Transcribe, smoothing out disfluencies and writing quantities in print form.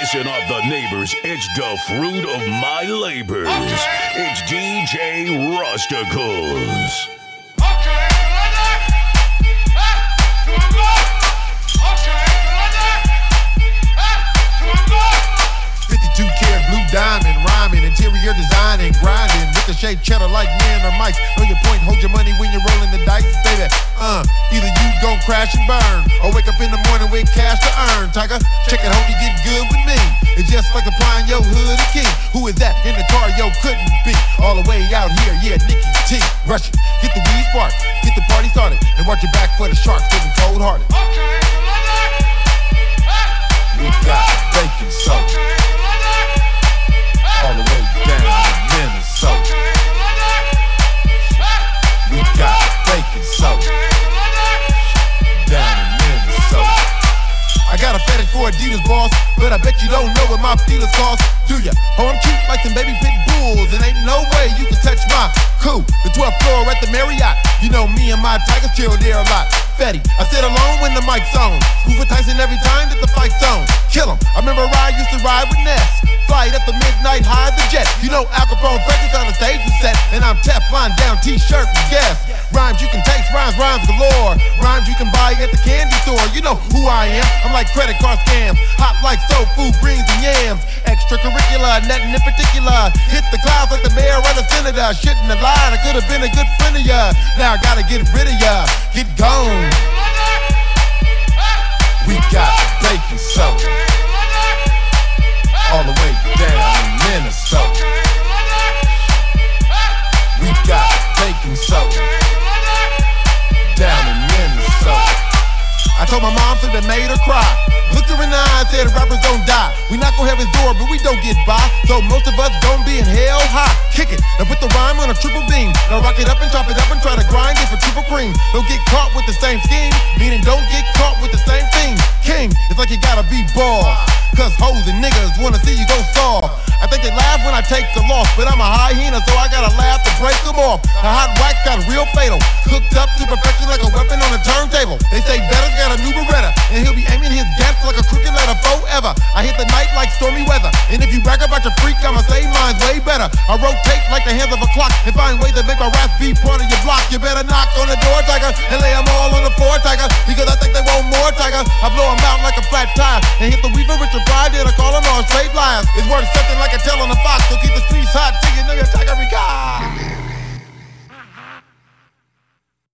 Listen up, the neighbors, it's the fruit of my labors. It's DJ Rusticles. 52-karat blue diamond, rhyming, interior designing, grinding, with the shape cheddar like men or mice. Know your point, hold your money when you're rolling the dice, baby. Either you gon' crash and burn, or wake up in the morning with cash to earn. Tiger, check it, hope you get good with me. It's just like applying your hood a king. Who is that in the car? Yo, couldn't be. All the way out here, yeah, Nicky T. Rush it, get the weed spark, get the party started, and watch your back for the sharks, getting cold-hearted. We got baking soda. All the way down to Minnesota. We got baking soda. Down in Minnesota. I got a fetish for Adidas, boss, but I bet you don't know what my feelers cost, do ya? Oh, I'm cute like some baby pit bulls, and ain't no way you can touch my cool. The 12th floor at the Marriott. You know me and my tigers chill there a lot. Fetty, I sit alone when the mic's on. Rufus Tyson every time that the fight's on. Kill him. I remember I used to ride with Ness. Flight at the midnight high the jet. You know Al Capone Freddy's on the stage is set, and I'm Teflon down t-shirt and guess. Rhymes you can taste, rhymes galore. Rhymes you can buy at the candy store. You know who I am. I'm like credit card scams. Hot like soul food, greens and yams. Extracurricular, nothing in particular. Hit the clouds like the mayor or the senator. Shouldn't have lied, I could have been a good friend of ya. Now I gotta get rid of ya. Get gone. We got baking soda. All the way down in Minnesota. We got baking soda. Down in Minnesota. I told my mom so that made her cry. Looked her in the eye and said rappers don't die. We knock on heaven's door, but we don't get by. So most of us gon' be in hell high. Kick it, now put the rhyme on a triple beam. Now rock it up and chop it up and try to grind it for triple cream. Don't get caught with the same scheme, meaning don't get caught with the same thing. King, it's like you gotta be boss, cause hoes and niggas wanna see you go soft. I think they laugh when I take the loss, but I'm a hyena, so I gotta laugh to break them off. The hot wax got real fatal, cooked up to perfection like a weapon on a turntable. They say Vetta's got a new Beretta, and he'll be aiming his gas like a crooked letter forever. I hit the night like stormy weather, and if you brag about your freak, I'ma say mine's way better. I rotate like the hands of a clock, and find ways to make my rap be part of your block. You better knock on the door, tiger, and lay them all on the floor, tiger, because I think they want more, tiger. I blow them out like a flat tire, and hit the weaver with your pride, then I call them all straight liars. It's worth something like a tail on a fox, so keep the streets hot till you know your tiger regard.